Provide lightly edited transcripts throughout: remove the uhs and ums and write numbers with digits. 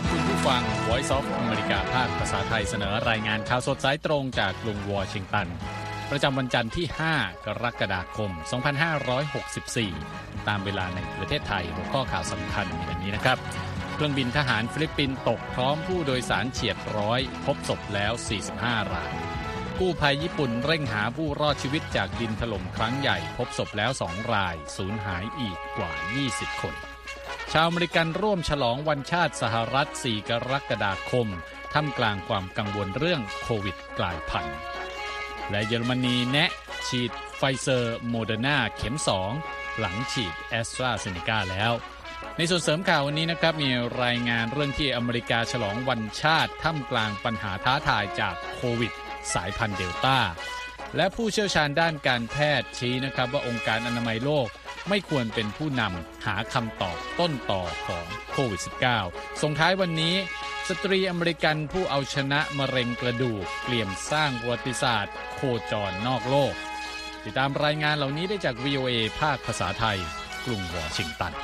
ครับคุณผู้ฟัง Voice of America ภาคภาษาไทยเสนอรายงานข่าวสดสายตรงจากกรุงวอชิงตันประจำวันจันทร์ที่ 5 กรกฎาคม 2564 ตามเวลาในประเทศไทยหัวข้อข่าวสำคัญมีดังนี้นะครับเครื่องบินทหารฟิลิปปินส์ตกพร้อมผู้โดยสารเฉียดร้อยพบศพแล้ว 45 รายกู้ภัยญี่ปุ่นเร่งหาผู้รอดชีวิตจากดินถล่มครั้งใหญ่พบศพแล้ว 2 รายสูญหายอีกกว่า 20 คนชาวอเมริกันร่วมฉลองวันชาติสหรัฐ 4 กรกฎาคมท่ามกลางความกังวลเรื่องโควิดกลายพันธุ์และเยอรมนีแนะฉีดไฟเซอร์โมเดอร์นาเข็ม 2 หลังฉีดแอสตราเซเนกาแล้วในส่วนเสริมข่าววันนี้นะครับมีรายงานเรื่องที่อเมริกาฉลองวันชาติท่ามกลางปัญหาท้าทายจากโควิดสายพันธุ์เดลต้าและผู้เชี่ยวชาญด้านการแพทย์ชี้นะครับว่าองค์การอนามัยโลกไม่ควรเป็นผู้นำหาคำตอบต้นต่อของโควิด -19 ส่งท้ายวันนี้สตรีอเมริกันผู้เอาชนะมะเร็งกระดูกเปลี่ยนสร้างประวัติศาสตร์โคจรนอกโลกติดตามรายงานเหล่านี้ได้จาก VOA ภาคภาษาไทยกรุงวอชิงตัน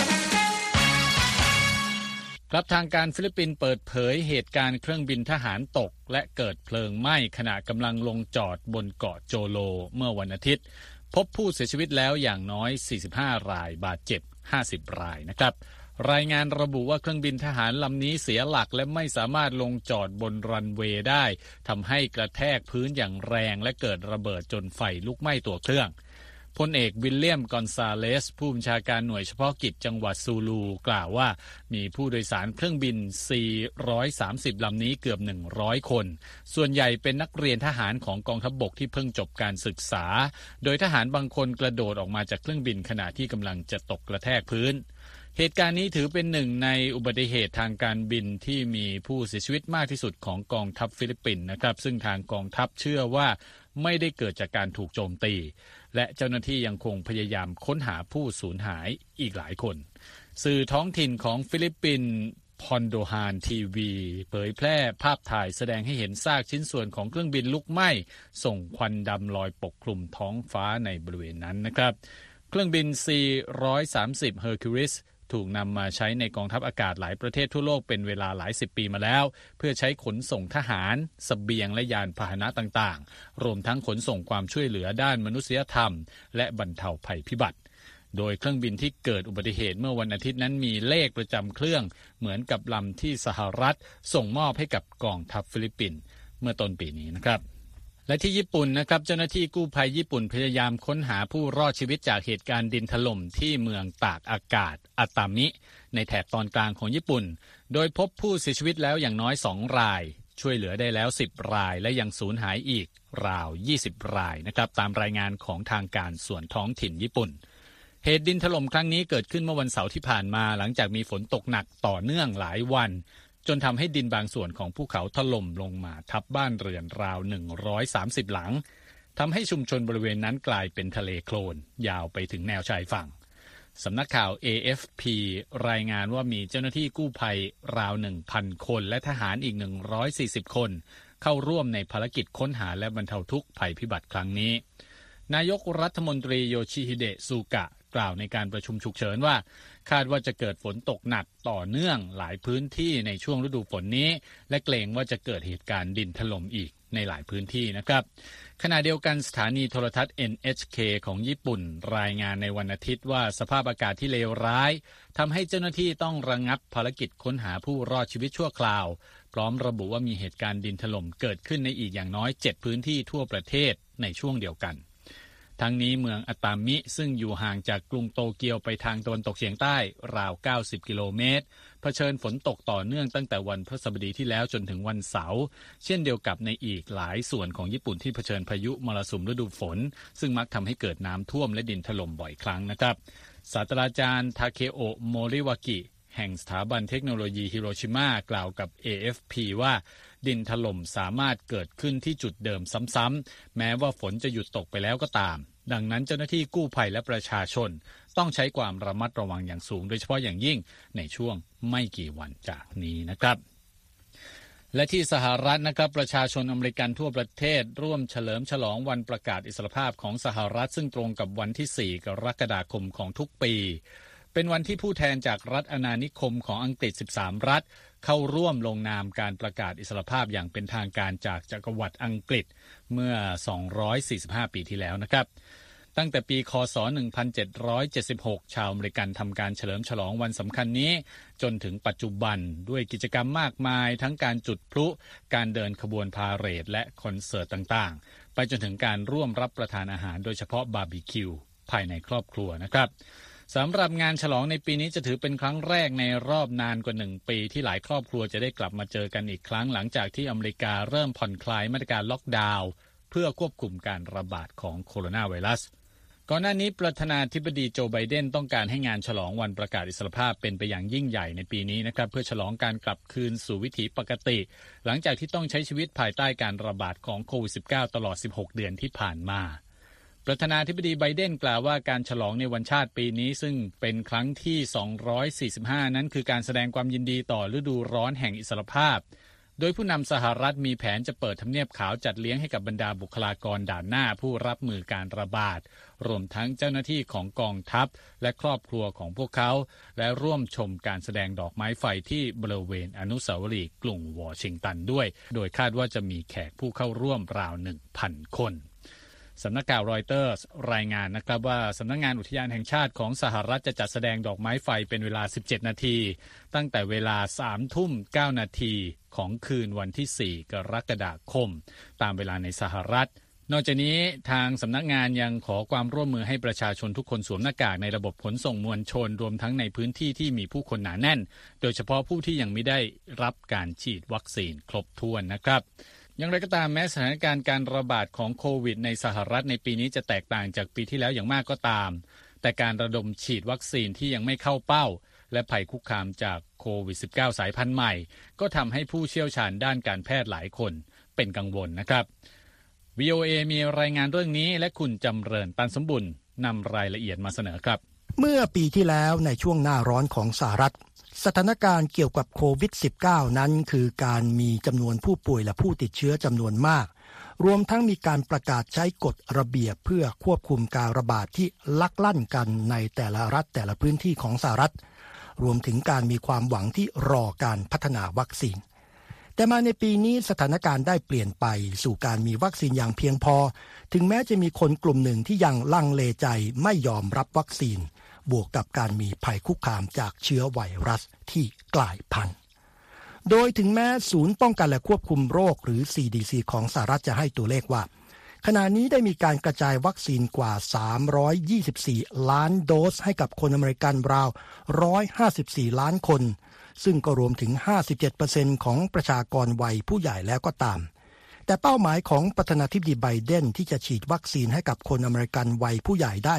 ครับทางการฟิลิปปินส์เปิดเผยเหตุการณ์เครื่องบินทหารตกและเกิดเพลิงไหม้ขณะกำลังลงจอดบนเกาะโจโลเมื่อวันอาทิตย์พบผู้เสียชีวิตแล้วอย่างน้อย45 รายบาดเจ็บ50 รายนะครับรายงานระบุว่าเครื่องบินทหารลำนี้เสียหลักและไม่สามารถลงจอดบนรันเวย์ได้ทำให้กระแทกพื้นอย่างแรงและเกิดระเบิดจนไฟลุกไหม้ตัวเครื่องพลเอกวิลเลียมกอนซาเลสผู้บัญชาการหน่วยเฉพาะกิจจังหวัดซูลูกล่าวว่ามีผู้โดยสารเครื่องบิน430ลำนี้เกือบ100คนส่วนใหญ่เป็นนักเรียนทหารของกองทัพบกที่เพิ่งจบการศึกษาโดยทหารบางคนกระโดดออกมาจากเครื่องบินขณะที่กำลังจะตกกระแทกพื้นเหตุการณ์นี้ถือเป็นหนึ่งในอุบัติเหตุทางการบินที่มีผู้เสียชีวิตมากที่สุดของกองทัพฟิลิปปินส์นะครับซึ่งทางกองทัพเชื่อว่าไม่ได้เกิดจากการถูกโจมตีและเจ้าหน้าที่ยังคงพยายามค้นหาผู้สูญหายอีกหลายคนสื่อท้องถิ่นของฟิลิปปินส์พอนโดฮานทีวีเผยแพร่ภาพถ่ายแสดงให้เห็นซากชิ้นส่วนของเครื่องบินลุกไหม้ส่งควันดำลอยปกคลุมท้องฟ้าในบริเวณนั้นนะครับเครื่องบิน C-130 Herculesถูกนำมาใช้ในกองทัพอากาศหลายประเทศทั่วโลกเป็นเวลาหลาย10 ปีมาแล้วเพื่อใช้ขนส่งทหารเสบียงและยานพาหนะต่างๆรวมทั้งขนส่งความช่วยเหลือด้านมนุษยธรรมและบรรเทาภัยพิบัติโดยเครื่องบินที่เกิดอุบัติเหตุเมื่อวันอาทิตย์นั้นมีเลขประจำเครื่องเหมือนกับลำที่สหรัฐส่งมอบให้กับกองทัพฟิลิปปินส์เมื่อต้นปีนี้นะครับและที่ญี่ปุ่นนะครับเจ้าหน้าที่กู้ภัยญี่ปุ่นพยายามค้นหาผู้รอดชีวิตจากเหตุการณ์ดินถล่มที่เมืองตากอากาศอาตามิในแถบตอนกลางของญี่ปุ่นโดยพบผู้เสียชีวิตแล้วอย่างน้อย2 รายช่วยเหลือได้แล้ว10 รายและยังสูญหายอีกราว20 รายนะครับตามรายงานของทางการส่วนท้องถิ่นญี่ปุ่นเหตุดินถล่มครั้งนี้เกิดขึ้นเมื่อวันเสาร์ที่ผ่านมาหลังจากมีฝนตกหนักต่อเนื่องหลายวันจนทำให้ดินบางส่วนของภูเขาถล่มลงมาทับบ้านเรือนราว130 หลังทำให้ชุมชนบริเวณนั้นกลายเป็นทะเลโคลนยาวไปถึงแนวชายฝั่งสำนักข่าว AFP รายงานว่ามีเจ้าหน้าที่กู้ภัยราว 1,000 คนและทหารอีก140 คนเข้าร่วมในภารกิจค้นหาและบรรเทาทุกข์ภัยพิบัติครั้งนี้นายกรัฐมนตรีโยชิฮิเดะซูกะกล่าวในการประชุมฉุกเฉินว่าคาดว่าจะเกิดฝนตกหนักต่อเนื่องหลายพื้นที่ในช่วงฤดูฝนนี้และเกรงว่าจะเกิดเหตุการณ์ดินถล่มอีกในหลายพื้นที่นะครับขณะเดียวกันสถานีโทรทัศน์ NHK ของญี่ปุ่นรายงานในวันอาทิตย์ว่าสภาพอากาศที่เลวร้ายทำให้เจ้าหน้าที่ต้องระงับภารกิจค้นหาผู้รอดชีวิตชั่วคราวพร้อมระบุว่ามีเหตุการณ์ดินถล่มเกิดขึ้นในอีกอย่างน้อย7 พื้นที่ทั่วประเทศในช่วงเดียวกันทั้งนี้เมืองอาตามิซึ่งอยู่ห่างจากกรุงโตเกียวไปทางตะวันตกเฉียงใต้ราว90 กิโลเมตรเผชิญฝนตกต่อเนื่องตั้งแต่วันพฤหัสบดีที่แล้วจนถึงวันเสาร์เช่นเดียวกับในอีกหลายส่วนของญี่ปุ่นที่เผชิญพายุมรสุมฤดูฝนซึ่งมักทำให้เกิดน้ำท่วมและดินถล่มบ่อยครั้งนะครับศาสตราจารย์ทาเคโอะโมริวากิแห่งสถาบันเทคโนโลยีฮิโรชิมากล่าวกับ AFP ว่าดินถล่มสามารถเกิดขึ้นที่จุดเดิมซ้ำๆแม้ว่าฝนจะหยุดตกไปแล้วก็ตามดังนั้นเจ้าหน้าที่กู้ภัยและประชาชนต้องใช้ความระมัดระวังอย่างสูงโดยเฉพาะอย่างยิ่งในช่วงไม่กี่วันจากนี้นะครับและที่สหรัฐนะครับประชาชนอเมริกันทั่วประเทศร่วมเฉลิมฉลองวันประกาศอิสรภาพของสหรัฐซึ่งตรงกับวันที่4 กรกฎาคมของทุกปีเเป็นวันที่ผู้แทนจากรัฐอาณานิคมของอังกฤษ13รัฐเข้าร่วมลงนามการประกาศอิสรภาพอย่างเป็นทางการจากจักรวรรดิอังกฤษเมื่อ245ปีที่แล้วนะครับตั้งแต่ปีคศ1776ชาวอเมริกันทำการเฉลิมฉลองวันสำคัญนี้จนถึงปัจจุบันด้วยกิจกรรมมากมายทั้งการจุดพลุการเดินขบวนพาเหรดและคอนเสิร์ตต่างๆไปจนถึงการร่วมรับประทานอาหารโดยเฉพาะบาร์บีคิวภายในครอบครัวนะครับสำหรับงานฉลองในปีนี้จะถือเป็นครั้งแรกในรอบนานกว่า1ปีที่หลายครอบครัวจะได้กลับมาเจอกันอีกครั้งหลังจากที่อเมริกาเริ่มผ่อนคลายมาตรการล็อกดาวน์เพื่อควบคุมการระบาดของโคโรนาไวรัสก่อนหน้านี้ประธานาธิบดีโจไบเดนต้องการให้งานฉลองวันประกาศอิสรภาพเป็นไปอย่างยิ่งใหญ่ในปีนี้นะครับเพื่อฉลองการกลับคืนสู่วิถีปกติหลังจากที่ต้องใช้ชีวิตภายใต้การระบาดของโควิด -19 ตลอด16เดือนที่ผ่านมาประธานาธิบดีไบเดนกล่าวว่าการฉลองในวันชาติปีนี้ซึ่งเป็นครั้งที่245นั้นคือการแสดงความยินดีต่อฤดูร้อนแห่งอิสรภาพโดยผู้นำสหรัฐมีแผนจะเปิดทำเนียบขาวจัดเลี้ยงให้กับบรรดาบุคลากรด่านหน้าผู้รับมือการระบาดรวมทั้งเจ้าหน้าที่ของกองทัพและครอบครัวของพวกเขาและร่วมชมการแสดงดอกไม้ไฟที่บริเวณอนุสาวรีย์กรุงวอชิงตันด้วยโดยคาดว่าจะมีแขกผู้เข้าร่วมราว 1,000 คนสำนักข่าวรอยเตอร์สรายงานนะครับว่าสำนักงานอุทยานแห่งชาติของสหรัฐจะจัดแสดงดอกไม้ไฟเป็นเวลา17นาทีตั้งแต่เวลา 3:09 นาทีของคืนวันที่4กรกฎาคมตามเวลาในสหรัฐนอกจากนี้ทางสำนักงานยังขอความร่วมมือให้ประชาชนทุกคนสวมหน้ากากในระบบขนส่งมวลชนรวมทั้งในพื้นที่ที่มีผู้คนหนาแน่นโดยเฉพาะผู้ที่ยังไม่ได้รับการฉีดวัคซีนครบถ้วนนะครับอย่างไรก็ตามแม้สถานการณ์การระบาดของโควิดในสหรัฐในปีนี้จะแตกต่างจากปีที่แล้วอย่างมากก็ตามแต่การระดมฉีดวัคซีนที่ยังไม่เข้าเป้าและภัยคุกคามจากโควิด -19 สายพันธุ์ใหม่ก็ทำให้ผู้เชี่ยวชาญด้านการแพทย์หลายคนเป็นกังวลนะครับ VOA มีรายงานเรื่องนี้และคุณจำเริญตันสมบุญนำรายละเอียดมาเสนอครับเมื่อปีที่แล้วในช่วงหน้าร้อนของสหรัฐสถานการณ์เกี่ยวกับโควิด -19 นั้นคือการมีจำนวนผู้ป่วยและผู้ติดเชื้อจำนวนมากรวมทั้งมีการประกาศใช้กฎระเบียบเพื่อควบคุมการระบาดที่ลักลั่นกันในแต่ละรัฐแต่ละพื้นที่ของสหรัฐรวมถึงการมีความหวังที่รอการพัฒนาวัคซีนแต่มาในปีนี้สถานการณ์ได้เปลี่ยนไปสู่การมีวัคซีนอย่างเพียงพอถึงแม้จะมีคนกลุ่มหนึ่งที่ยังลังเลใจไม่ยอมรับวัคซีนบวกกับการมีภัยคุกคามจากเชื้อไวรัสที่กลายพันธุ์โดยถึงแม้ศูนย์ป้องกันและควบคุมโรคหรือ CDC ของสหรัฐจะให้ตัวเลขว่าขณะนี้ได้มีการกระจายวัคซีนกว่า324ล้านโดสให้กับคนอเมริกันราว154ล้านคนซึ่งก็รวมถึง 57% ของประชากรวัยผู้ใหญ่แล้วก็ตามแต่เป้าหมายของประธานาธิบดีไบเดนที่จะฉีดวัคซีนให้กับคนอเมริกันวัยผู้ใหญ่ได้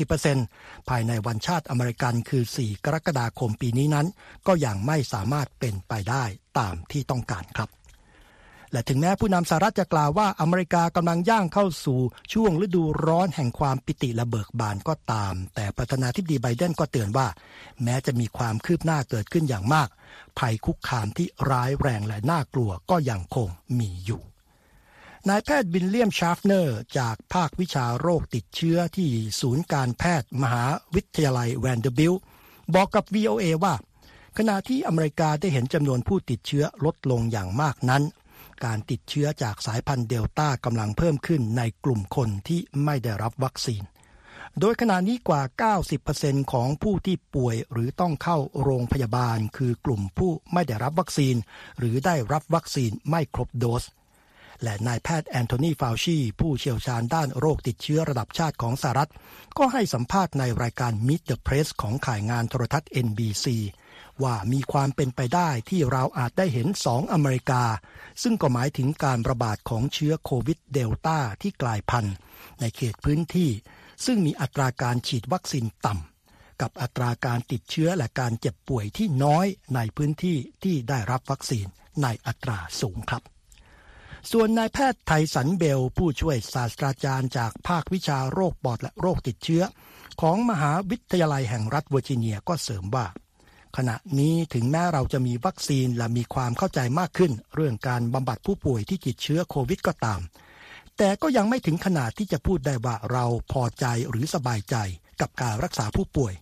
70% ภายในวันชาติอเมริกันคือ4กรกฎาคมปีนี้นั้นก็ยังไม่สามารถเป็นไปได้ตามที่ต้องการครับและถึงแม้ผู้นำสหรัฐจะกล่าวว่าอเมริกากำลังย่างเข้าสู่ช่วงฤดูร้อนแห่งความปิติและเบิกบานก็ตามแต่ประธานาธิบดีไบเดนก็เตือนว่าแม้จะมีความคืบหน้าเกิดขึ้นอย่างมากภัยคุกคามที่ร้ายแรงและน่ากลัวก็ยังคงมีอยู่นายแพทย์วิลเลียมชาฟเนอร์จากภาควิชาโรคติดเชื้อที่ศูนย์การแพทย์มหาวิทยาลัยแวนเดอร์บิลต์บอกกับ VOA ว่าขณะที่อเมริกาได้เห็นจำนวนผู้ติดเชื้อลดลงอย่างมากนั้นการติดเชื้อจากสายพันธุ์เดลต้ากำลังเพิ่มขึ้นในกลุ่มคนที่ไม่ได้รับวัคซีนโดยขณะนี้กว่า 90% ของผู้ที่ป่วยหรือต้องเข้าโรงพยาบาลคือกลุ่มผู้ไม่ได้รับวัคซีนหรือได้รับวัคซีนไม่ครบโดสและนายแพทย์แอนโทนี ฟาวชีผู้เชี่ยวชาญด้านโรคติดเชื้อระดับชาติของสหรัฐก็ให้สัมภาษณ์ในรายการ Meet the Press ของข่ายงานโทรทัศน์ NBC ว่ามีความเป็นไปได้ที่เราอาจได้เห็น2อเมริกาซึ่งก็หมายถึงการระบาดของเชื้อโควิดเดลต้าที่กลายพันธุ์ในเขตพื้นที่ซึ่งมีอัตราการฉีดวัคซีนต่ำกับอัตราการติดเชื้อและการเจ็บป่วยที่น้อยในพื้นที่ที่ได้รับวัคซีนในอัตราสูงครับส่วนนายแพทย์ไทสันเบลผู้ช่วยศาสตราจารย์จากภาควิชาโรคปอดและโรคติดเชื้อของมหาวิทยาลัยแห่งรัฐเวอร์จิเนียก็เสริมว่าขณะนี้ถึงแม้เราจะมีวัคซีนและมีความเข้าใจมากขึ้นเรื่องการบำบัดผู้ป่วยที่ติดเชื้อโควิดก็ตามแต่ก็ยังไม่ถึงขนาดที่จะพูดได้ว่าเราพอใจหรือสบายใจกับการรักษาผู้ป่วย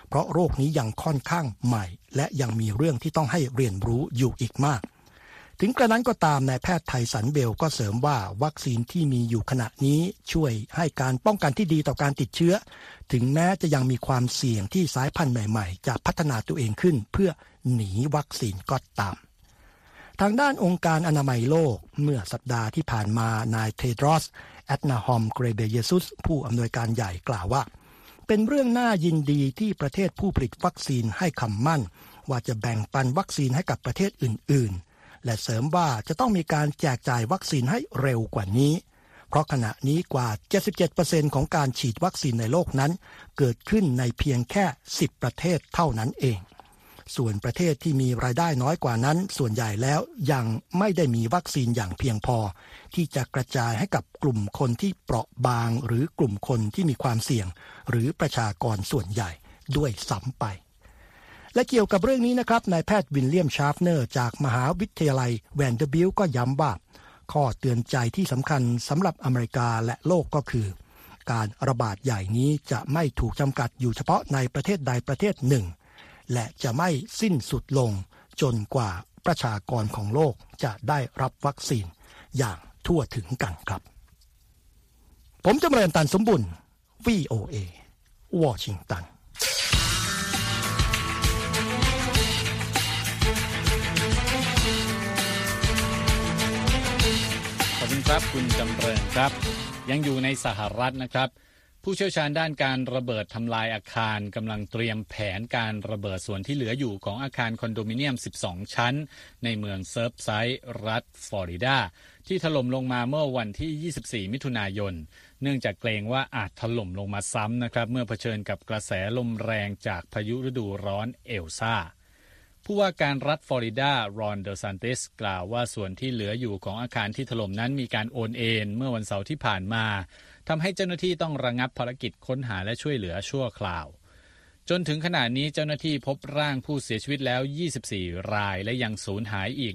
เพราะโรคนี้ยังค่อนข้างใหม่และยังมีเรื่องที่ต้องให้เรียนรู้อยู่อีกมากถึงกระนั้นก็ตามนายแพทย์ไทสันเบลก็เสริมว่าวัคซีนที่มีอยู่ขณะนี้ช่วยให้การป้องกันที่ดีต่อการติดเชื้อถึงแม้จะยังมีความเสี่ยงที่สายพันธุ์ใหม่ๆจะพัฒนาตัวเองขึ้นเพื่อหนีวัคซีนก็ตามทางด้านองค์การอนามัยโลกเมื่อสัปดาห์ที่ผ่านมานายเทโดรส แอดนาฮอม เกรเบเยซุสผู้อำนวยการใหญ่กล่าวว่าเป็นเรื่องน่ายินดีที่ประเทศผู้ผลิตวัคซีนให้คำมั่นว่าจะแบ่งปันวัคซีนให้กับประเทศอื่นๆและเสริมว่าจะต้องมีการแจกจ่ายวัคซีนให้เร็วกว่านี้เพราะขณะนี้กว่า 77% ของการฉีดวัคซีนในโลกนั้นเกิดขึ้นในเพียงแค่ 10 ประเทศเท่านั้นเองส่วนประเทศที่มีรายได้น้อยกว่านั้นส่วนใหญ่แล้วยังไม่ได้มีวัคซีนอย่างเพียงพอที่จะกระจายให้กับกลุ่มคนที่เปราะบางหรือกลุ่มคนที่มีความเสี่ยงหรือประชากรส่วนใหญ่ด้วยซ้ำไปและเกี่ยวกับเรื่องนี้นะครับนายแพทย์วิลเลียมชาฟเนอร์จากมหาวิทยาลัยแวนเดอร์บิลต์ก็ย้ำว่าข้อเตือนใจที่สำคัญสำหรับอเมริกาและโลกก็คือการระบาดใหญ่นี้จะไม่ถูกจำกัดอยู่เฉพาะในประเทศใดประเทศหนึ่งและจะไม่สิ้นสุดลงจนกว่าประชากรของโลกจะได้รับวัคซีนอย่างทั่วถึงกันครับผมจำเริญตันสมบุญ VOA วอชิงตันขอบคุณครับคุณจำเริญครับยังอยู่ในสหรัฐนะครับผู้เชี่ยวชาญด้านการระเบิดทำลายอาคารกำลังเตรียมแผนการระเบิดส่วนที่เหลืออยู่ของอาคารคอนโดมิเนียม 12 ชั้นในเมืองเซิร์ฟไซด์รัฐฟลอริดาที่ถล่มลงมาเมื่อวันที่ 24 มิถุนายนเนื่องจากเกรงว่าอาจถล่มลงมาซ้ำนะครับเมื่อเผชิญกับกระแสลมแรงจากพายุฤดูร้อนเอลซ่าผู้ว่าการรัฐฟลอริดารอน เดอซานติสกล่าวว่าส่วนที่เหลืออยู่ของอาคารที่ถล่มนั้นมีการโอนเอ็นเมื่อวันเสาร์ที่ผ่านมาทำให้เจ้าหน้าที่ต้องระงับภารกิจค้นหาและช่วยเหลือชั่วคราวจนถึงขณะนี้เจ้าหน้าที่พบร่างผู้เสียชีวิตแล้ว24รายและยังสูญหายอีก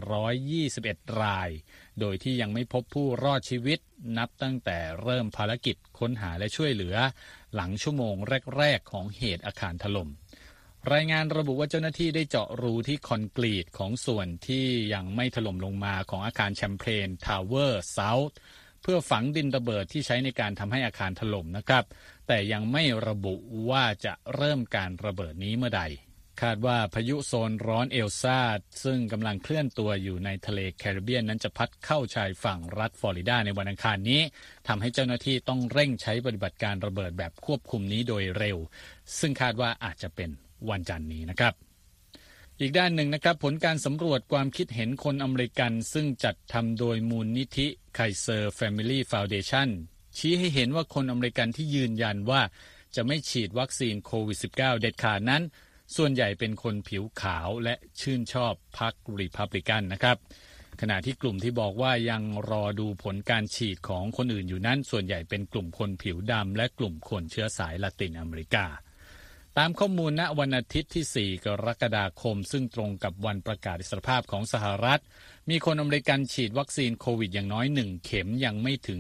121รายโดยที่ยังไม่พบผู้รอดชีวิตนับตั้งแต่เริ่มภารกิจค้นหาและช่วยเหลือหลังชั่วโมงแรกๆของเหตุอาคารถล่มรายงานระบุว่าเจ้าหน้าที่ได้เจาะรูที่คอนกรีตของส่วนที่ยังไม่ถล่มลงมาของอาคารแชมเพลนทาวเวอร์เซาท์เพื่อฝังดินระเบิดที่ใช้ในการทำให้อาคารถล่มนะครับแต่ยังไม่ระบุว่าจะเริ่มการระเบิดนี้เมื่อใดคาดว่าพายุโซนร้อนเอลซ่าซึ่งกำลังเคลื่อนตัวอยู่ในทะเลแคริบเบียนนั้นจะพัดเข้าชายฝั่งรัฐฟลอริดาในวันอังคารนี้ทำให้เจ้าหน้าที่ต้องเร่งใช้ปฏิบัติการระเบิดแบบควบคุมนี้โดยเร็วซึ่งคาดว่าอาจจะเป็นวันจันทร์นี้นะครับอีกด้านหนึ่งนะครับผลการสำรวจความคิดเห็นคนอเมริกันซึ่งจัดทำโดยมูลนิธิไคเซอร์แฟมิลี่ฟาวเดชั่นชี้ให้เห็นว่าคนอเมริกันที่ยืนยันว่าจะไม่ฉีดวัคซีนโควิด -19 เด็ดขาดนั้นส่วนใหญ่เป็นคนผิวขาวและชื่นชอบพรรครีพับลิกันนะครับขณะที่กลุ่มที่บอกว่ายังรอดูผลการฉีดของคนอื่นอยู่นั้นส่วนใหญ่เป็นกลุ่มคนผิวดำและกลุ่มคนเชื้อสายละตินอเมริกาตามข้อมูลณวันอาทิตย์ที่ 4 กรกฎาคมซึ่งตรงกับวันประกาศอิสรภาพของสหรัฐมีคนอเมริกันฉีดวัคซีนโควิดอย่างน้อย1เข็มยังไม่ถึง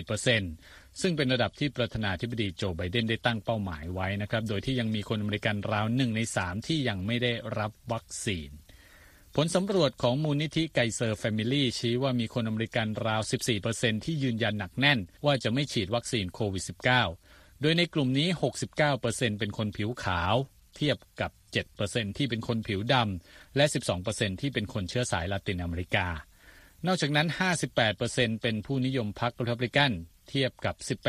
70% ซึ่งเป็นระดับที่ประธานาธิบดีโจไบเดนได้ตั้งเป้าหมายไว้นะครับโดยที่ยังมีคนอเมริกันราว1ใน3ที่ยังไม่ได้รับวัคซีนผลสำรวจของมูลนิธิไกเซอร์แฟมิลี่ชี้ว่ามีคนอเมริกันราว 14% ที่ยืนยันหนักแน่นว่าจะไม่ฉีดวัคซีนโควิด -19โดยในกลุ่มนี้ 69% เป็นคนผิวขาวเทียบกับ 7% ที่เป็นคนผิวดำและ 12% ที่เป็นคนเชื้อสายละตินอเมริกานอกจากนั้น 58% เป็นผู้นิยมพรรครีพับลิกันเทียบกับ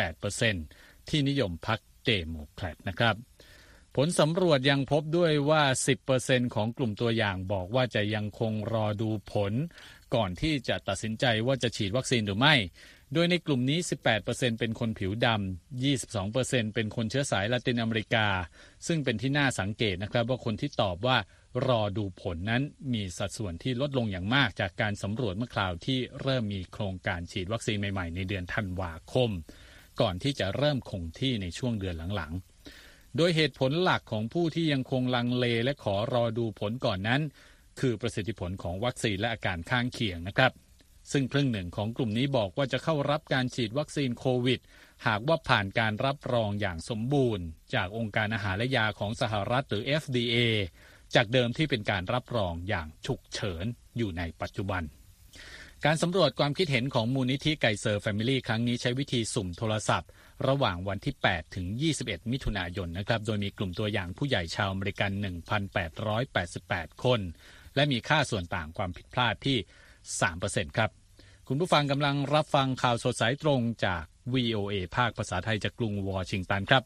18% ที่นิยมพรรคเดโมแครตนะครับผลสำรวจยังพบด้วยว่า 10% ของกลุ่มตัวอย่างบอกว่าจะยังคงรอดูผลก่อนที่จะตัดสินใจว่าจะฉีดวัคซีนหรือไม่โดยในกลุ่มนี้ 18% เป็นคนผิวดำ 22% เป็นคนเชื้อสายละตินอเมริกาซึ่งเป็นที่น่าสังเกตนะครับว่าคนที่ตอบว่ารอดูผลนั้นมีสัดส่วนที่ลดลงอย่างมากจากการสำรวจเมื่อคราวที่เริ่มมีโครงการฉีดวัคซีนใหม่ๆในเดือนธันวาคมก่อนที่จะเริ่มคงที่ในช่วงเดือนหลังๆโดยเหตุผลหลักของผู้ที่ยังคงลังเลและขอรอดูผลก่อนนั้นคือประสิทธิผลของวัคซีนและอาการข้างเคียงนะครับซึ่งครึ่งหนึ่งของกลุ่มนี้บอกว่าจะเข้ารับการฉีดวัคซีนโควิดหากว่าผ่านการรับรองอย่างสมบูรณ์จากองค์การอาหารและยาของสหรัฐหรือ FDA จากเดิมที่เป็นการรับรองอย่างฉุกเฉินอยู่ในปัจจุบันการสำรวจความคิดเห็นของมูลนิธิไกเซอร์แฟมิลี่ครั้งนี้ใช้วิธีสุ่มโทรศัพท์ระหว่างวันที่8ถึง21มิถุนายนนะครับโดยมีกลุ่มตัวอย่างผู้ใหญ่ชาวอเมริกัน 1,888 คนและมีค่าส่วนต่างความผิดพลาดที่ 3% ครับคุณผู้ฟังกำลังรับฟังข่าวสดสายตรงจาก VOA ภาคภาษาไทยจากกรุงวอชิงตันครับ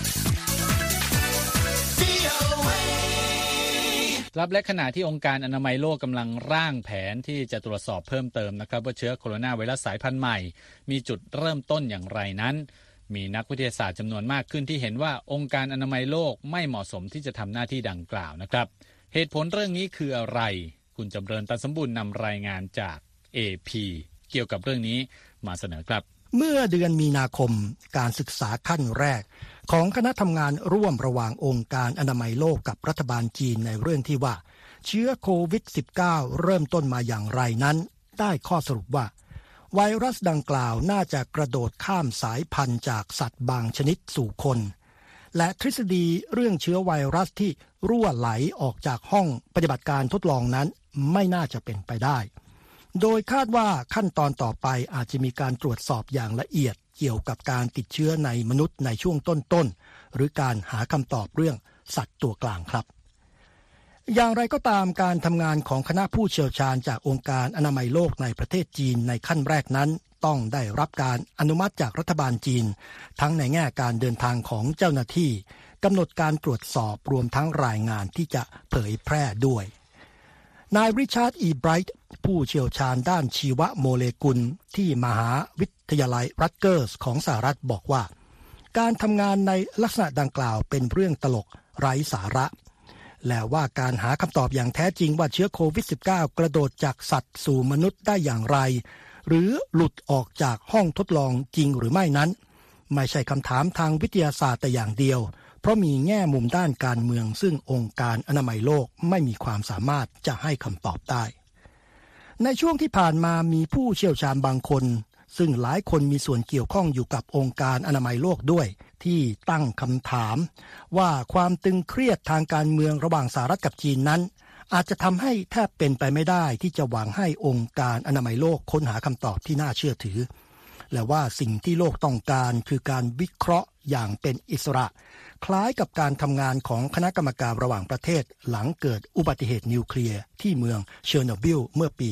และขณะที่องค์การอนามัยโลกกำลังร่างแผนที่จะตรวจสอบเพิ่มเติมนะครับว่าเชื้อโคโรนาไวรัสสายพันธุ์ใหม่มีจุดเริ่มต้นอย่างไรนั้นมีนักวิทยาศาสตร์จำนวนมากขึ้นที่เห็นว่าองค์การอนามัยโลกไม่เหมาะสมที่จะทำหน้าที่ดังกล่าวนะครับเหตุผลเรื่องนี้คืออะไรคุณจำเริญ ตันสมบูรณ์นำรายงานจาก AP เกี่ยวกับเรื่องนี้มาเสนอครับเมื่อเดือนมีนาคมการศึกษาขั้นแรกของคณะทำงานร่วมระหว่างองค์การอนามัยโลกกับรัฐบาลจีนในเรื่องที่ว่าเชื้อโควิด -19 เริ่มต้นมาอย่างไรนั้นได้ข้อสรุปว่าไวรัสดังกล่าวน่าจะกระโดดข้ามสายพันธุ์จากสัตว์บางชนิดสู่คนและทฤษฎีเรื่องเชื้อไวรัสที่รั่วไหลออกจากห้องปฏิบัติการทดลองนั้นไม่น่าจะเป็นไปได้โดยคาดว่าขั้นตอนต่อไปอาจจะมีการตรวจสอบอย่างละเอียดเกี่ยวกับการติดเชื้อในมนุษย์ในช่วงต้นๆหรือการหาคำตอบเรื่องสัตว์ตัวกลางครับอย่างไรก็ตามการทำงานของคณะผู้เชี่ยวชาญจากองค์การอนามัยโลกในประเทศจีนในขั้นแรกนั้นต้องได้รับการอนุมัติจากรัฐบาลจีนทั้งในแง่การเดินทางของเจ้าหน้าที่กำหนดการตรวจสอบรวมทั้งรายงานที่จะเผยแพร่ด้วยนายริชาร์ดอีไบรท์ผู้เชี่ยวชาญด้านชีวโมเลกุลที่มหาวิทยาลัยรัตเกอร์สของสหรัฐบอกว่าการทำงานในลักษณะดังกล่าวเป็นเรื่องตลกไร้สาระและว่าการหาคำตอบอย่างแท้จริงว่าเชื้อโควิด -19 กระโดดจากสัตว์สู่มนุษย์ได้อย่างไรหรือหลุดออกจากห้องทดลองจริงหรือไม่นั้นไม่ใช่คำถามทางวิทยาศาสตร์แต่อย่างเดียวเพราะมีแง่มุมด้านการเมืองซึ่งองค์การอนามัยโลกไม่มีความสามารถจะให้คำตอบได้ในช่วงที่ผ่านมามีผู้เชี่ยวชาญบางคนซึ่งหลายคนมีส่วนเกี่ยวข้องอยู่กับองค์การอนามัยโลกด้วยที่ตั้งคำถามว่าความตึงเครียดทางการเมืองระหว่างสหรัฐกับจีนนั้นอาจจะทำให้แทบเป็นไปไม่ได้ที่จะหวังให้องค์การอนามัยโลกค้นหาคำตอบที่น่าเชื่อถือและว่าสิ่งที่โลกต้องการคือการวิเคราะห์อย่างเป็นอิสระคล้ายกับการทำงานของคณะกรรมการระหว่างประเทศหลังเกิดอุบัติเหตุนิวเคลียร์ที่เมืองเชอร์โนบิลเมื่อปี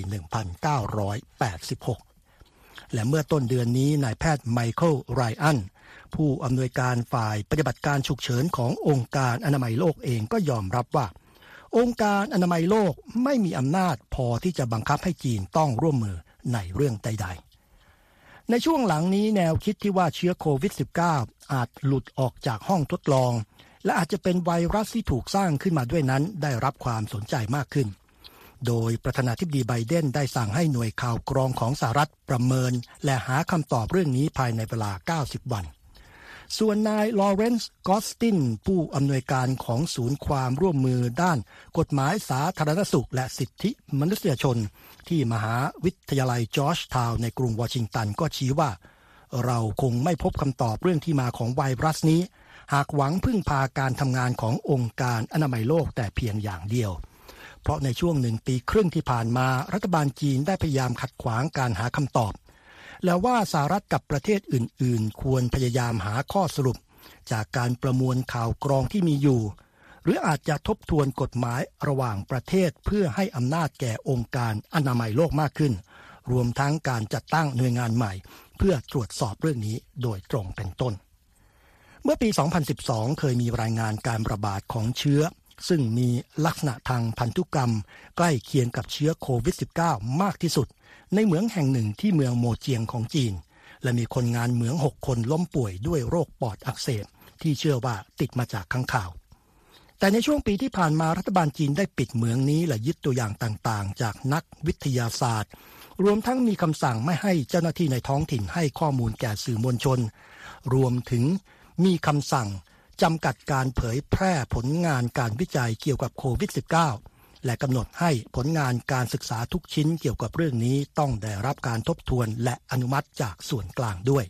1986 และเมื่อต้นเดือนนี้นายแพทย์ไมเคิลไรอันผู้อำนวยการฝ่ายปฏิบัติการฉุกเฉินขององค์การอนามัยโลกเองก็ยอมรับว่าองค์การอนามัยโลกไม่มีอำนาจพอที่จะบังคับให้จีนต้องร่วมมือในเรื่องใดๆในช่วงหลังนี้แนวคิดที่ว่าเชื้อโควิด -19 อาจหลุดออกจากห้องทดลองและอาจจะเป็นไวรัสที่ถูกสร้างขึ้นมาด้วยนั้นได้รับความสนใจมากขึ้นโดยประธานาธิบดีไบเดนได้สั่งให้หน่วยข่าวกรองของสหรัฐประเมินและหาคำตอบเรื่องนี้ภายในเวลา90วันส่วนนายลอเรนซ์กอสตินผู้อำนวยการของศูนย์ความร่วมมือด้านกฎหมายสาธารณสุขและสิทธิมนุษยชนที่มหาวิทยาลัยจอร์จทาวน์ในกรุงวอชิงตันก็ชี้ว่าเราคงไม่พบคำตอบเรื่องที่มาของไวรัสนี้หากหวังพึ่งพาการทำงานขององค์การอนามัยโลกแต่เพียงอย่างเดียวเพราะในช่วง1 ปีครึ่งที่ผ่านมารัฐบาลจีนได้พยายามขัดขวางการหาคำตอบและว่าสหรัฐกับประเทศอื่นๆควรพยายามหาข้อสรุปจากการประมวลข่าวกรองที่มีอยู่หรืออาจจะทบทวนกฎหมายระหว่างประเทศเพื่อให้อำนาจแก่องค์การอนามัยโลกมากขึ้นรวมทั้งการจัดตั้งหน่วยงานใหม่เพื่อตรวจสอบเรื่องนี้โดยตรงเป็นต้นเมื่อปี 2012 เคยมีรายงานการระบาดของเชื้อซึ่งมีลักษณะทางพันธุกรรมใกล้เคียงกับเชื้อโควิด -19 มากที่สุดในเหมืองแห่งหนึ่งที่เมืองโมเจียงของจีนและมีคนงานเหมือง6 คนล้มป่วยด้วยโรคปอดอักเสบที่เชื่อว่าติดมาจากค้างคาวแต่ในช่วงปีที่ผ่านมารัฐบาลจีนได้ปิดเหมืองนี้และยึดตัวอย่างต่างๆจากนักวิทยาศาสตร์รวมทั้งมีคำสั่งไม่ให้เจ้าหน้าที่ในท้องถิ่นให้ข้อมูลแก่สื่อมวลชนรวมถึงมีคำสั่งจำกัดการเผยแพร่ผลงานการวิจัยเกี่ยวกับโควิด -19 และกำหนดให้ผลงานการศึกษาทุกชิ้นเกี่ยวกับเรื่องนี้ต้องได้รับการทบทวนและอนุมัติจากส่วนกลางด้วย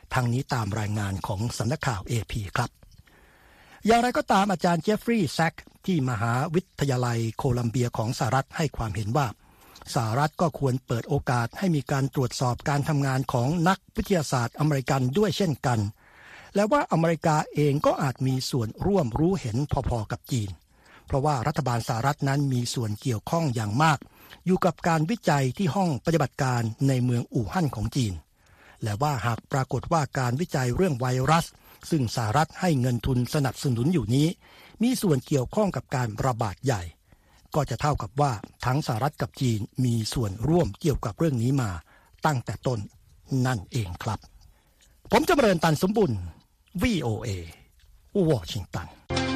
ทางนี้ตามรายงานของสำนักข่าว AP ครับอย่างไรก็ตามอาจารย์เจฟฟรีย์แซคที่มหาวิทยาลัยโคลัมเบียของสหรัฐให้ความเห็นว่าสหรัฐก็ควรเปิดโอกาสให้มีการตรวจสอบการทำงานของนักวิทยาศาสตร์อเมริกันด้วยเช่นกันและว่าอเมริกาเองก็อาจมีส่วนร่วมรู้เห็นพอๆกับจีนเพราะว่ารัฐบาลสหรัฐนั้นมีส่วนเกี่ยวข้องอย่างมากอยู่กับการวิจัยที่ห้องปฏิบัติการในเมืองอู่ฮั่นของจีนและว่าหากปรากฏว่าการวิจัยเรื่องไวรัสซึ่งสหรัฐให้เงินทุนสนับสนุนอยู่นี้มีส่วนเกี่ยวข้องกับการระบาดใหญ่ก็จะเท่ากับว่าทั้งสหรัฐกับจีนมีส่วนร่วมเกี่ยวกับเรื่องนี้มาตั้งแต่ต้นนั่นเองครับผมจำเริญตันสมบุญ VOA วอชิงตัน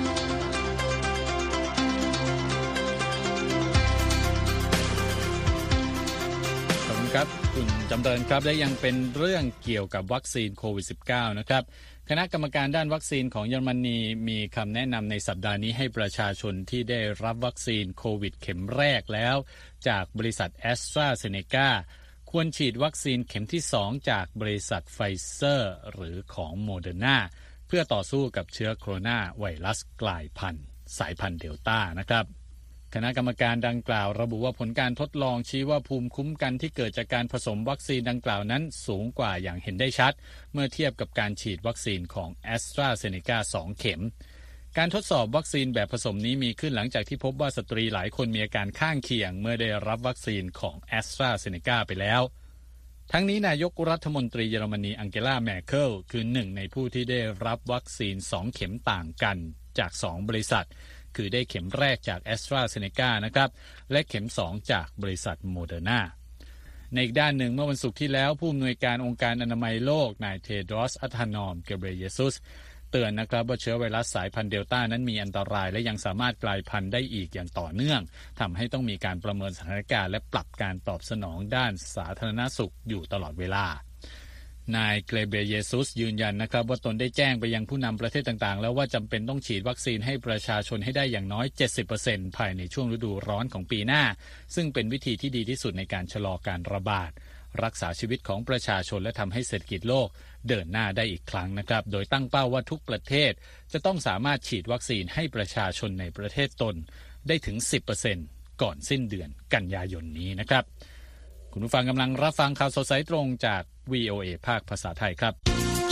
ครับคุณจำเริญครับและยังเป็นเรื่องเกี่ยวกับวัคซีนโควิด -19 นะครับคณะกรรมการด้านวัคซีนของเยอรมนีมีคำแนะนำในสัปดาห์นี้ให้ประชาชนที่ได้รับวัคซีนโควิดเข็มแรกแล้วจากบริษัทแอสตราเซเนกาควรฉีดวัคซีนเข็มที่2จากบริษัทไฟเซอร์หรือของโมเดอร์นาเพื่อต่อสู้กับเชื้อโคโรนาไวรัสกลายพันธุ์สายพันธุ์เดลต้านะครับคณะกรรมการดังกล่าวระบุว่าผลการทดลองชี้ว่าภูมิคุ้มกันที่เกิดจากการผสมวัคซีนดังกล่าวนั้นสูงกว่าอย่างเห็นได้ชัดเมื่อเทียบกับการฉีดวัคซีนของ AstraZeneca 2 เข็มการทดสอบวัคซีนแบบผสมนี้มีขึ้นหลังจากที่พบว่าสตรีหลายคนมีอาการข้างเคียงเมื่อได้รับวัคซีนของ AstraZeneca ไปแล้วทั้งนี้นายกรัฐมนตรีเยอรมนีอังเกลา แมร์เคิลคือหนึ่งในผู้ที่ได้รับวัคซีน2 เข็มต่างกันจาก2 บริษัทคือได้เข็มแรกจาก AstraZeneca นะครับและเข็ม2จากบริษัทโมเดอร์นาในอีกด้านหนึ่งเมื่อวันศุกร์ที่แล้วผู้อำนวยการองค์การอนามัยโลกนายเทโดรส อัธานอม เกเบรเยซุสเตือนนะครับว่าเชื้อไวรัสสายพันธุ์เดลต้านั้นมีอันตรายและยังสามารถกลายพันธุ์ได้อีกอย่างต่อเนื่องทำให้ต้องมีการประเมินสถานการณ์และปรับการตอบสนองด้านสาธารณสุขอยู่ตลอดเวลานายเกเบรเยซุสยืนยันนะครับว่าตนได้แจ้งไปยังผู้นำประเทศต่างๆแล้วว่าจำเป็นต้องฉีดวัคซีนให้ประชาชนให้ได้อย่างน้อย 70% ภายในช่วงฤดูร้อนของปีหน้าซึ่งเป็นวิธีที่ดีที่สุดในการชะลอการระบาดรักษาชีวิตของประชาชนและทำให้เศรษฐกิจโลกเดินหน้าได้อีกครั้งนะครับโดยตั้งเป้าว่าทุกประเทศจะต้องสามารถฉีดวัคซีนให้ประชาชนในประเทศตนได้ถึง 10% ก่อนสิ้นเดือนกันยายนนี้นะครับคุณผู้ฟังกำลังรับฟังข่าวสดสายตรงจาก VOA ภาคภาษาไทยครับ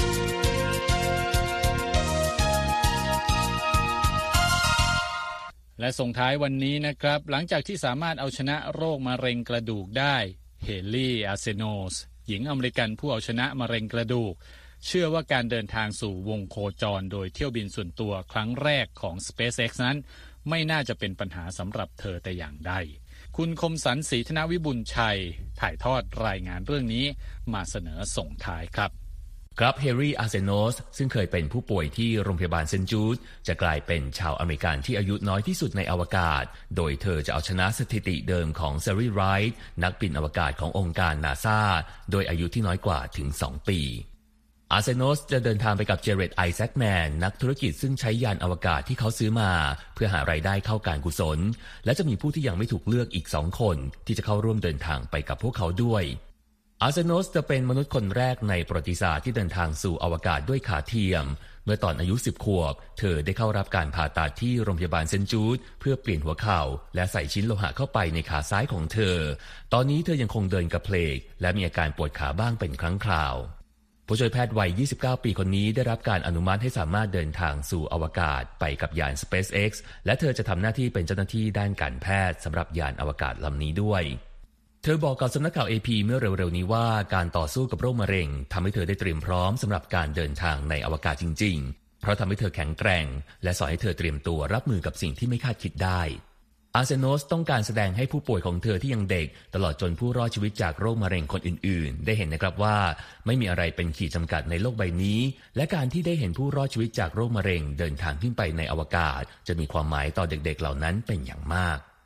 และส่งท้ายวันนี้นะครับหลังจากที่สามารถเอาชนะโรคมะเร็งกระดูกได้เฮลี่ อาร์เซโนสหญิงอเมริกันผู้เอาชนะมะเร็งกระดูกเชื่อว่าการเดินทางสู่วงโคจรโดยเที่ยวบินส่วนตัวครั้งแรกของ SpaceX นั้นไม่น่าจะเป็นปัญหาสำหรับเธอแต่อย่างใดคุณคมสันต์ ศรีธนวิบุญชัยถ่ายทอดรายงานเรื่องนี้มาเสนอส่งท้ายครับเฮรี่ อาร์เซโนสซึ่งเคยเป็นผู้ป่วยที่โรงพยาบาลเซนต์จูดจะกลายเป็นชาวอเมริกันที่อายุน้อยที่สุดในอวกาศโดยเธอจะเอาชนะสถิติเดิมของแซรี ไรท์นักบินอวกาศขององค์การนาซาโดยอายุที่น้อยกว่าถึง2 ปีอาร์เซโนสจะเดินทางไปกับเจเรต ไอแซคแมนนักธุรกิจซึ่งใช้ยานอวกาศที่เขาซื้อมาเพื่อหารายได้เข้าการกุศลและจะมีผู้ที่ยังไม่ถูกเลือกอีก2 คนที่จะเข้าร่วมเดินทางไปกับพวกเขาด้วยอาร์เซโนสจะเป็นมนุษย์คนแรกในประวัติศาสตร์ที่เดินทางสู่อวกาศด้วยขาเทียมเมื่อตอนอายุ10 ขวบเธอได้เข้ารับการผ่าตัดที่โรงพยาบาลเซนต์จูดเพื่อเปลี่ยนหัวเข่าและใส่ชิ้นโลหะเข้าไปในขาซ้ายของเธอตอนนี้เธอยังคงเดินกระเพลกและมีอาการปวดขาบ้างเป็นครั้งคราวผู้ช่วยแพทย์วัย29 ปีคนนี้ได้รับการอนุมัติให้สามารถเดินทางสู่อวกาศไปกับยาน SpaceX และเธอจะทำหน้าที่เป็นเจ้าหน้าที่ด้านการแพทย์สำหรับยานอวกาศลำนี้ด้วยเธอบอกกับสำนักข่าว AP เมื่อเร็วๆนี้ว่าการต่อสู้กับโรคมะเร็งทำให้เธอได้เตรียมพร้อมสำหรับการเดินทางในอวกาศจริงๆเพราะทำให้เธอแข็งแกร่งและสอนให้เธอเตรียมตัวรับมือกับสิ่งที่ไม่คาดคิดได้อาร์เซโนสต้องการแสดงให้ผู้ป่วยของเธอที่ยังเด็กตลอดจนผู้รอดชีวิตจากโรคมะเร็งคนอื่นๆได้เห็นนะครับว่าไม่มีอะไรเป็นขีดจำกัดในโลกใบนี้และการที่ได้เห็นผู้รอดชีวิตจากโรคมะเร็งเดินทางขึ้นไปในอวกาศจะมีความหมายต่อเด็กๆเหล่านั้นเป็นอย่างมาก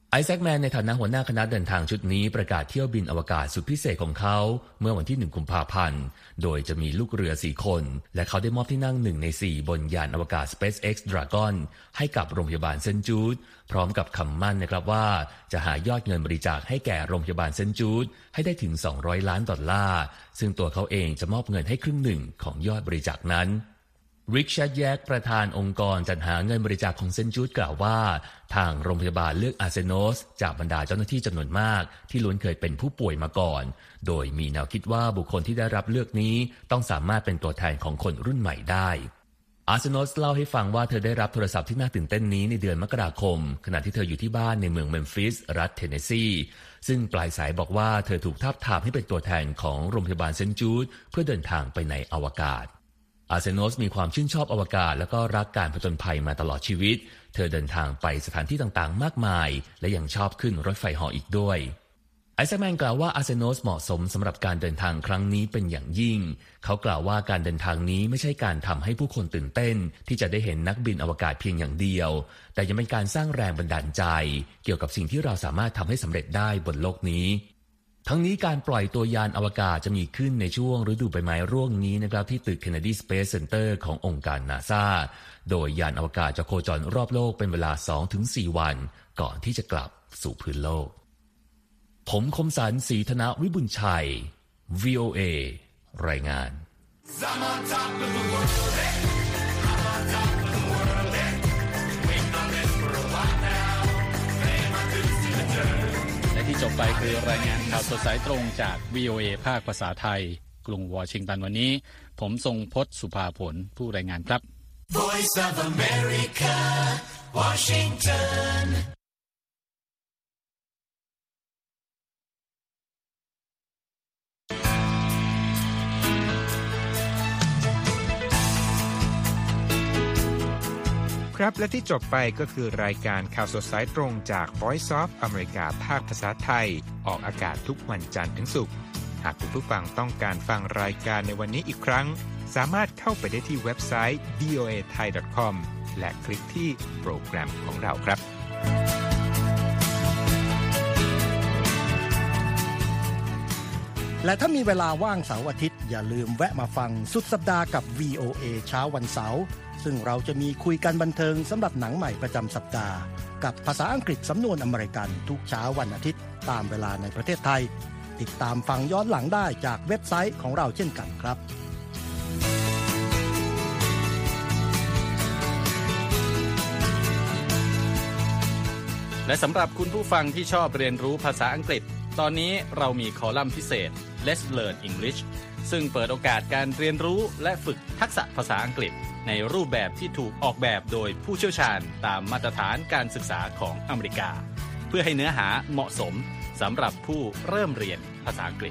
ไอแซคแมนในฐานะหัวหน้าคณะเดินทางชุดนี้ประกาศเที่ยวบินอวกาศสุดพิเศษของเขาเมื่อวันที่1 กุมภาพันธ์โดยจะมีลูกเรือ4 คนและเขาได้มอบที่นั่ง1 ใน 4บนยานอวกาศ SpaceX Dragon ให้กับโรงพยาบาลเซนต์จูดพร้อมกับคำมั่นนะครับว่าจะหายอดเงินบริจาคให้แก่โรงพยาบาลเซนต์จูดให้ได้ถึง$200 ล้านซึ่งตัวเขาเองจะมอบเงินให้ครึ่งหนึ่งของยอดบริจาคนั้นริชาร์ดแยกประธานองค์กรจัดหาเงินบริจาคของเซนต์จูดกล่าวว่าทางโรงพยาบาลเลือกอาร์เซโนสจากบรรดาเจ้าหน้าที่จำนวนมากที่ล้วนเคยเป็นผู้ป่วยมาก่อนโดยมีแนวคิดว่าบุคคลที่ได้รับเลือกนี้ต้องสามารถเป็นตัวแทนของคนรุ่นใหม่ได้อาร์เซโนสเล่าให้ฟังว่าเธอได้รับโทรศัพท์ที่น่าตื่นเต้นนี้ในเดือนมกราคมขณะที่เธออยู่ที่บ้านในเมืองเมมฟิสรัฐเทนเนสซีซึ่งปลายสายบอกว่าเธอถูกทาบทามให้เป็นตัวแทนของโรงพยาบาลเซนต์จูดเพื่อเดินทางไปในอวกาศอาร์เซโนสมีความชื่นชอบอวกาศและก็รักการผจญภัยมาตลอดชีวิตเธอเดินทางไปสถานที่ต่างๆมากมายและยังชอบขึ้นรถไฟเหาะอีกด้วยไอแซคแมนกล่าวว่าอาร์เซโนสเหมาะสมสำหรับการเดินทางครั้งนี้เป็นอย่างยิ่งเขากล่าวว่าการเดินทางนี้ไม่ใช่การทำให้ผู้คนตื่นเต้นที่จะได้เห็นนักบินอวกาศเพียงอย่างเดียวแต่ยังเป็นการสร้างแรงบันดาลใจเกี่ยวกับสิ่งที่เราสามารถทำให้สำเร็จได้บนโลกนี้ทั้งนี้การปล่อยตัวยานอวกาศจะมีขึ้นในช่วงฤดูใบไม้ร่วงนี้นะครับที่ตึก Kennedy Space Center ขององค์การ NASA โดยยานอวกาศจะโคจรรอบโลกเป็นเวลา 2-4 วันก่อนที่จะกลับสู่พื้นโลกผมคมสันต์ ศรีธนวิบุญชัย VOA รายงานที่จบไปคือรายงานข่าวสดสายตรงจาก VOA ภาคภาษาไทยกรุงวอชิงตันวันนี้ผมทรงพจน์สุภาผลผู้รายงานครับ Voice of America Washington ครับและที่จบไปก็คือรายการข่าวสดสายตรงจาก Voice of America ภาคภาษาไทยออกอากาศทุกวันจันทร์ถึงศุกร์หากคุณผู้ฟังต้องการฟังรายการในวันนี้อีกครั้งสามารถเข้าไปได้ที่เว็บไซต์ voathai.com และคลิกที่โปรแกรมของเราครับและถ้ามีเวลาว่างเสาร์อาทิตย์อย่าลืมแวะมาฟังสุดสัปดาห์กับ VOA เช้าวันเสาร์ซึ่งเราจะมีคุยกันบันเทิงสำหรับหนังใหม่ประจำสัปดาห์กับภาษาอังกฤษสำนวนอเมริกันทุกเช้าวันอาทิตย์ตามเวลาในประเทศไทยติดตามฟังย้อนหลังได้จากเว็บไซต์ของเราเช่นกันครับและสำหรับคุณผู้ฟังที่ชอบเรียนรู้ภาษาอังกฤษตอนนี้เรามีคอลัมน์พิเศษ Let's Learn English ซึ่งเปิดโอกาสการเรียนรู้และฝึกทักษะภาษาอังกฤษในรูปแบบที่ถูกออกแบบโดยผู้เชี่ยวชาญตามมาตรฐานการศึกษาของอเมริกาเพื่อให้เนื้อหาเหมาะสมสำหรับผู้เริ่มเรียนภาษาอังกฤษ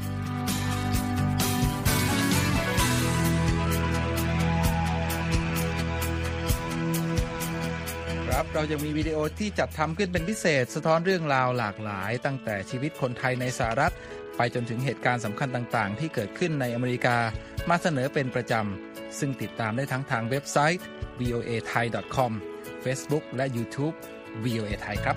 ครับเรายังมีวิดีโอที่จัดทำขึ้นเป็นพิเศษสะท้อนเรื่องราวหลากหลายตั้งแต่ชีวิตคนไทยในสหรัฐไปจนถึงเหตุการณ์สำคัญต่างๆที่เกิดขึ้นในอเมริกามาเสนอเป็นประจำซึ่งติดตามได้ทั้งทางเว็บไซต์ voathai.com Facebook และ YouTube VOA Thai ครับ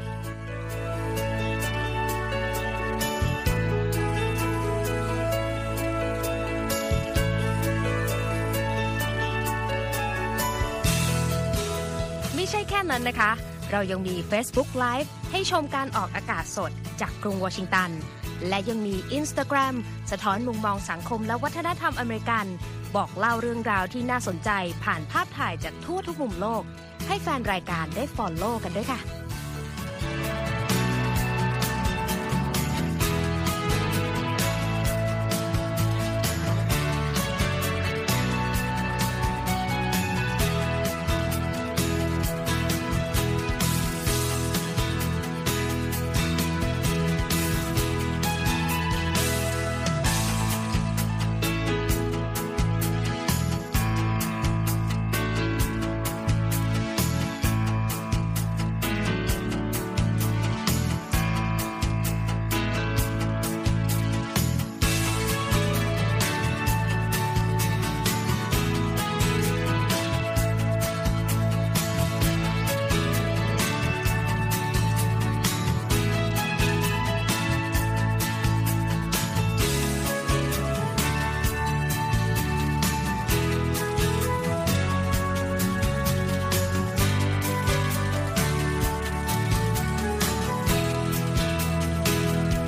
ไม่ใช่แค่นั้นนะคะเรายังมี Facebook Live ให้ชมการออกอากาศสดจากกรุงวอชิงตันและยังมี Instagram สะท้อนมุมมองสังคมและวัฒนธรรมอเมริกันบอกเล่าเรื่องราวที่น่าสนใจผ่านภาพถ่ายจากทั่วทุกมุมโลกให้แฟนรายการได้ follow กันด้วยค่ะ